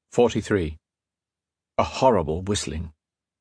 43. A horrible whistling.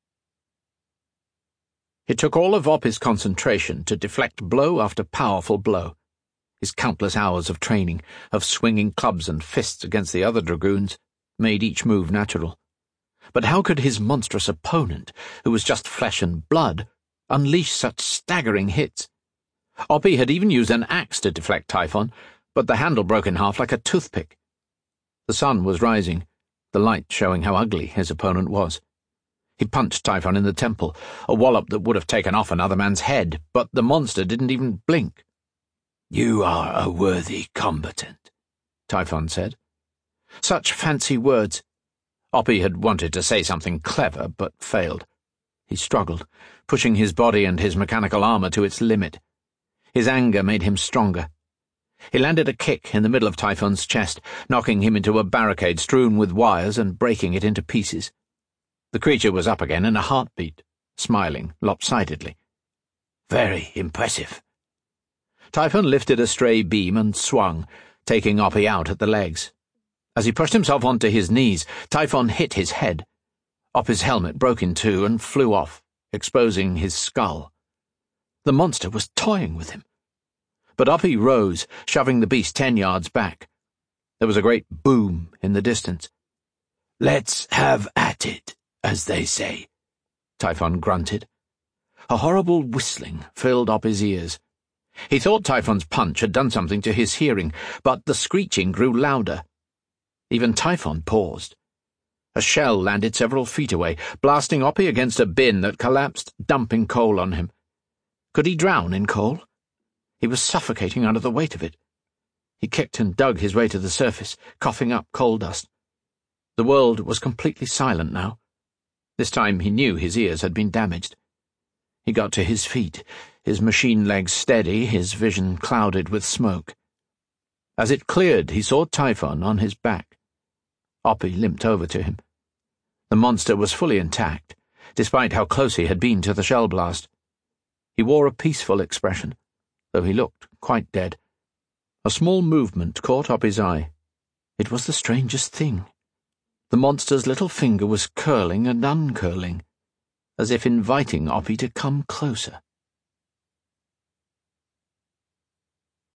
It took all of Oppy's concentration to deflect blow after powerful blow. His countless hours of training, of swinging clubs and fists against the other dragoons, made each move natural. But how could his monstrous opponent, who was just flesh and blood, unleash such staggering hits? Oppy had even used an axe to deflect Typhon, but the handle broke in half like a toothpick. The sun was rising, the light showing how ugly his opponent was. He punched Typhon in the temple, a wallop that would have taken off another man's head, but the monster didn't even blink. "You are a worthy combatant," Typhon said. Such fancy words. Oppy had wanted to say something clever, but failed. He struggled, pushing his body and his mechanical armor to its limit. His anger made him stronger. He landed a kick in the middle of Typhon's chest, knocking him into a barricade strewn with wires and breaking it into pieces. The creature was up again in a heartbeat, smiling lopsidedly. "Very impressive." Typhon lifted a stray beam and swung, taking Oppy out at the legs. As he pushed himself onto his knees, Typhon hit his head. Oppy's helmet broke in two and flew off, exposing his skull. The monster was toying with him. But Oppy rose, shoving the beast 10 yards back. There was a great boom in the distance. "Let's have at it, as they say," Typhon grunted. A horrible whistling filled Oppy's ears. He thought Typhon's punch had done something to his hearing, but the screeching grew louder. Even Typhon paused. A shell landed several feet away, blasting Oppy against a bin that collapsed, dumping coal on him. Could he drown in coal? He was suffocating under the weight of it. He kicked and dug his way to the surface, coughing up coal dust. The world was completely silent now. This time he knew his ears had been damaged. He got to his feet, his machine legs steady, his vision clouded with smoke. As it cleared, he saw Typhon on his back. Oppy limped over to him. The monster was fully intact, despite how close he had been to the shell blast. He wore a peaceful expression, though he looked quite dead. A small movement caught Oppy's eye. It was the strangest thing. The monster's little finger was curling and uncurling, as if inviting Oppy to come closer.